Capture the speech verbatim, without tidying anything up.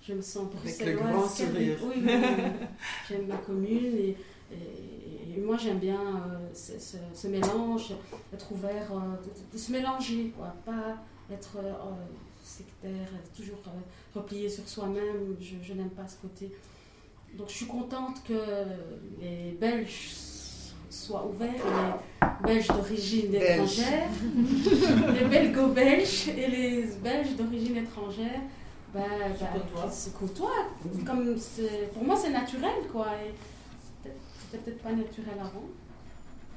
je me sens bruxelloise. Avec le grand sourire. Oui, oui, oui. J'aime ma commune et, et, et moi j'aime bien euh, ce, ce, ce mélange, être ouvert, euh, de, de se mélanger, quoi, pas être euh, sectaire, être toujours euh, replié sur soi-même, je, je n'aime pas ce côté. Donc je suis contente que les Belges soient ouverts, les Belges d'origine étrangère, les Belgo-Belges et les Belges d'origine étrangère, bah, bah, qui se côtoient. Comme pour moi c'est naturel, quoi. Et c'était peut-être pas naturel avant.